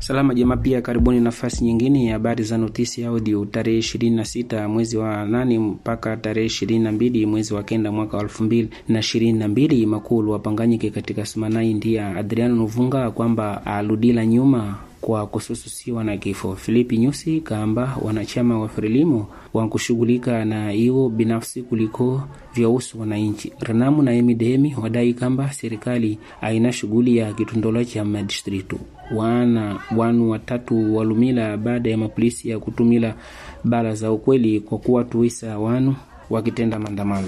Salama jema pia, karibuni nafasi nyingine ya habari za notisi audio tarehe 26 mwezi wa 8 mpaka tarehe 22 mwezi wa 9 mwaka 2022. Makulu wapanganyike katika Sumanai ndia Adriano Novunga kwamba aludila nyuma kwa kusususiwa na kifo. Filipi Nyusi kaamba wanachama wa Frelimo wankushughulika na hiyo binafsi kuliko vyausu wananchi. Renamu na Emidemi wadai kamba serikali haina shughuli ya kitundola cha madistritu. Wanu watatu walumila baada ya mapolisi ya kutumila bala za ukweli kwa kuwa tuisa wanu wakitenda maandamano.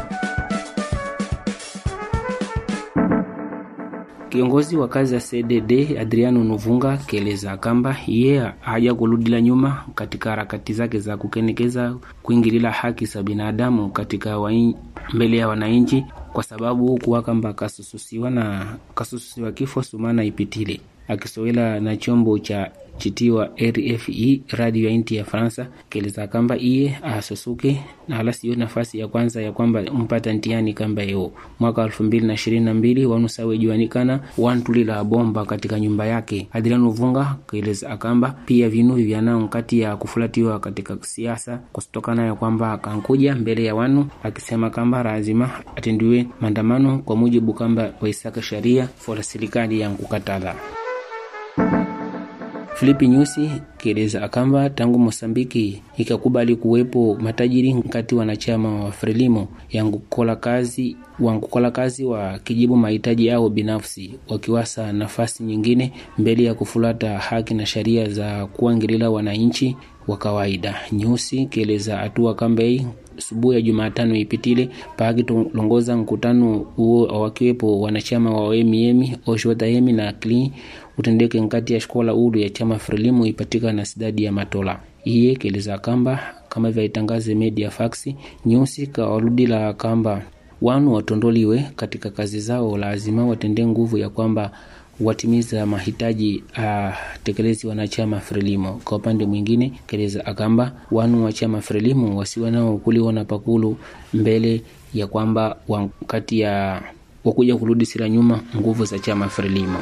Kiongozi wa kazi ya CDD Adriano Novunga keleza kamba yeye haja kuludila nyuma katika harakati zake za kukenekeza kuingilila haki za binadamu katika mbele ya wananchi, kwa sababu kuwa kamba kasususiwa kifo sumana ipitile. Akisowela na chombo cha chitiwa RFI radio ya inti ya Fransa keleza kamba iye asusuke na halasi nafasi ya kwanza ya kwamba mpata ntiani kamba yeo mwaka 2022 wanusawe juanikana wantulila bomba katika nyumba yake. Adriano Novunga keleza akamba pia vinu vyanao kati ya kufulatiwa katika siasa kustokana ya kwamba kankuja mbele ya wanu akisema kamba lazima atendiwe maandamano kwa mujibu kamba waisaka sharia for serikali ya kukatala. Filipi Nyusi keleza akamba tangu Mosambiki ikakubali kuwepo matajiri nkati wanachama wa Frelimo wangukola kazi wa kijibu mahitaji yao binafsi wakiwasa nafasi nyingine mbele ya kufulata haki na sharia za kuangilila wananchi wa kawaida. Nyusi keleza atua kambei subuhi ya Jumatano ipitile pagi tulongoza mkutano huo wakiwepo wanachama wa OMM Oshwataemi na Clean utendeke nkati ya shkola ulu ya chama Frelimo ipatika na sidadi ya Matola. Iye keleza kamba kama vya itangaze media faxi. Nyusi kawarudila kamba wanu watondoliwe katika kazi zao lazima watende nguvu ya kwamba watimiza mahitaji tekelezi wanachama Frelimo. Kwa upande mwingine keleza akamba wanu wa chama Frelimo wasiwe nao kuliwa na pakulu mbele ya kwamba wakati ya wakuja kurudi sila nyuma nguvu za chama Frelimo.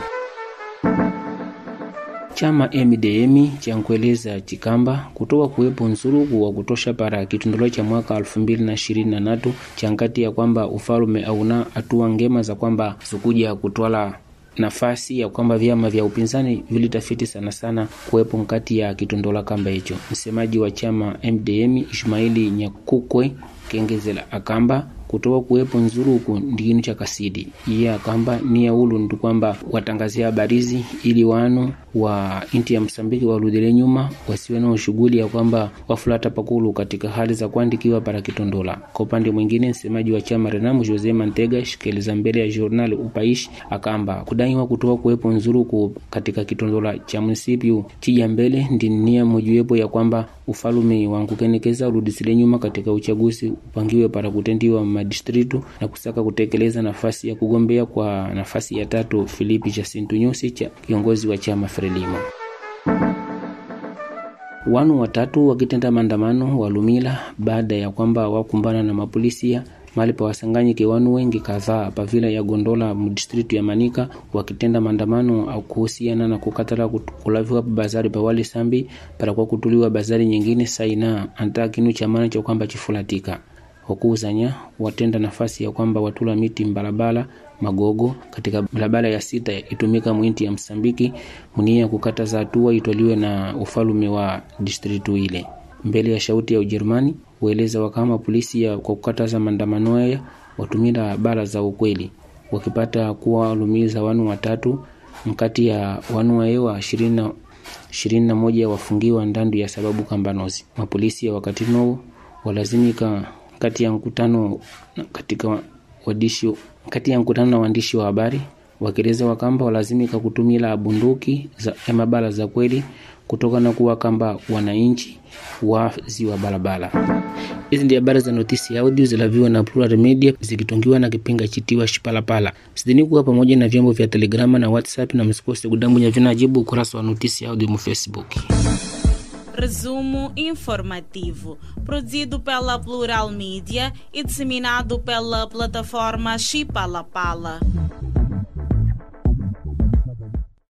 Chama MDM chankueleza chikamba kutoka kuwepo nsuruku wa kutosha para kitundolo cha mwaka 2023 chankati ya kwamba ufalume auna atua ngema za kwamba sukuja kutwala nafasi ya kwamba vyama vya upinzani vilitafiti sana kuwepo nkati ya kitundola kamba hicho. Msemaji wa chama MDM Ismaili Nyakukwe kengezela akamba kutoka kuwepo nzuruku ndiginu cha kasidi. Iye akamba ni ya ulu ndu kwamba watangazia habarizi ili wanu wa inti ya Msambiki waludile nyuma wasiwe na shughuli ya kwamba wafulata pakulu katika hali za kuandikiwa para kitondola. Kwa upande mwingine msemaji wa chama Renamu Jose Mantega shikeleza mbele ya journal Upaishi akamba kudaiwa kutoka kuwepo nzuruku katika kitondola cha munisipio chija mbele ndinia mojuwepo ya kwamba ufalume wangukenekeza urudisile nyuma katika uchaguzi upangiwe para kutendiwa madistritu na kusaka kutekeleza nafasi ya kugombea kwa nafasi ya 3 Filipi Jacinto Nyusi cha kiongozi wa chama Frelimo. Wanu watatu wakitenda maandamano walumila baada ya kwamba wakumbana na mapolisia mali pa wasanganyike wanu wengi kadhaa pavila ya Gondola mdistritu ya Manika wakitenda maandamano au kuhusiana na kukatala kulaviwa bazari pa wali sambi para kwa kutuliwa bazari nyingine saina antakinu chamana cha kwamba chifulatika. Wakuzanya watenda nafasi ya kwamba watula miti mbalabala magogo katika barabara ya 6 itumika mwinti ya Msambiki munia kukataza hatua itoliwe na ufalume wa distritu ile. Mbele ya shauti ya Ujerumani waeleza wakama polisi ya kwa kukataza maandamano haya watumira bara za ukweli wakipata kuwa walumiza wanu watatu mkati ya wanu waewa 21 wafungiwa ndandu ya sababu kambanozi. Mapolisi ya wakati nao walazimika kati ya mkutano na waandishi wa habari wakeleza wakamba walazimika kutumila bunduki za mabala za kweli kutoka na kuwa kamba wananchi wazi wa barabara. Hizi ndio habari za notisi audio zilaviwa na Plural Media zikitongiwa na kipinga chitiwa Shipalapala. Sidhani kuwa pamoja na vyombo vya Telegrama na WhatsApp na msikose kudambunya vinajibu ukurasa wa notisi audio mu Facebook. Resumo informativo, produzido pela Plural Media e disseminado pela plataforma Shipalapala.